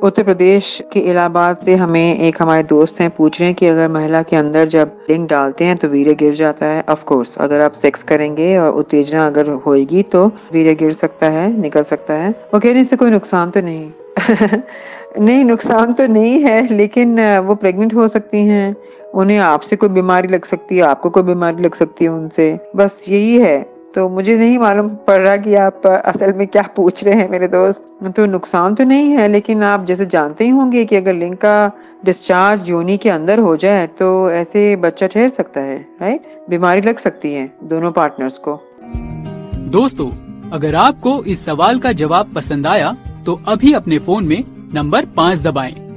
उत्तर प्रदेश के इलाहाबाद से हमें एक हमारे दोस्त हैं पूछ रहे हैं कि अगर महिला के अंदर जब लिंग डालते हैं तो वीर्य गिर जाता है। ऑफ कोर्स अगर आप सेक्स करेंगे और उत्तेजना अगर होएगी तो वीर्य गिर सकता है, निकल सकता है। वो कह रहे हैं इससे कोई नुकसान तो नहीं। नहीं, नुकसान तो नहीं है, लेकिन वो प्रेग्नेंट हो सकती हैं, उन्हें आपसे कोई बीमारी लग सकती है, आपको कोई बीमारी लग सकती है उनसे, बस यही है। तो मुझे नहीं मालूम पड़ रहा कि आप असल में क्या पूछ रहे हैं मेरे दोस्त। तो नुकसान तो नहीं है, लेकिन आप जैसे जानते ही होंगे कि अगर लिंग का डिस्चार्ज योनि के अंदर हो जाए तो ऐसे बच्चा ठहर सकता है, राइट? बीमारी लग सकती है दोनों पार्टनर्स को। दोस्तों, अगर आपको इस सवाल का जवाब पसंद आया तो अभी अपने फोन में नंबर 5 दबाएं।